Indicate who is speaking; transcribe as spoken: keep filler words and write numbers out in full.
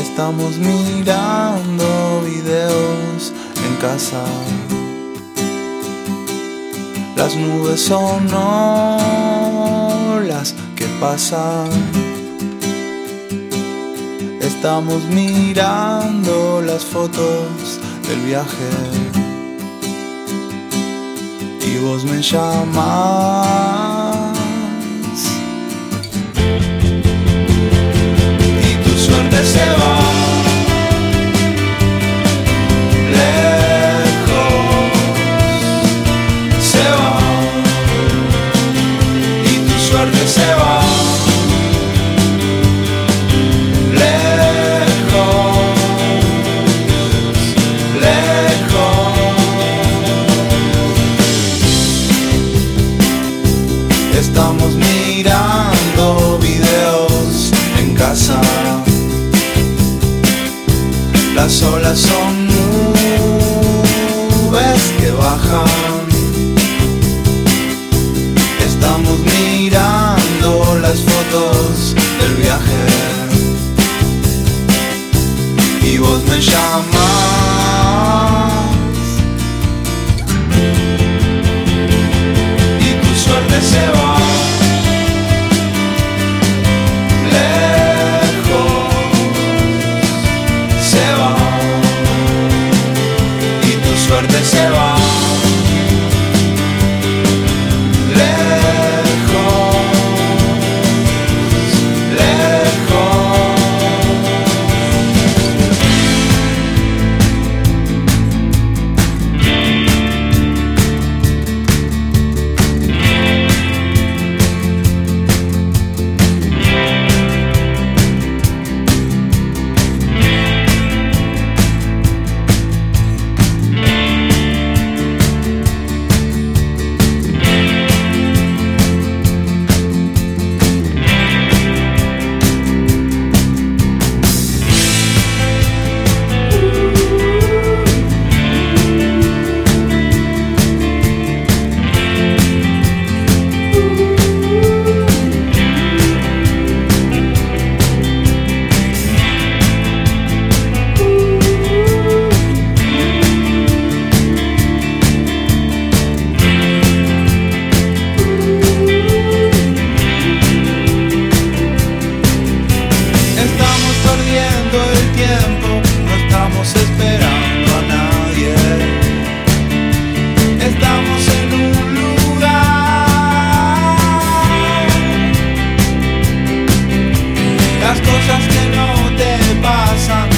Speaker 1: Estamos mirando videos en casa. Las nubes son olas que pasan. Estamos mirando las fotos del viaje y vos me llamas y tu suerte se va lejos, se va y tu suerte se va. Estamos mirando videos en casa. Las olas son nubes que bajan. Estamos mirando las fotos del viaje y vos me llamas y tu suerte se va. Suerte se va lejos, lejos. Esperando a nadie, estamos en un lugar. Las cosas que no te pasan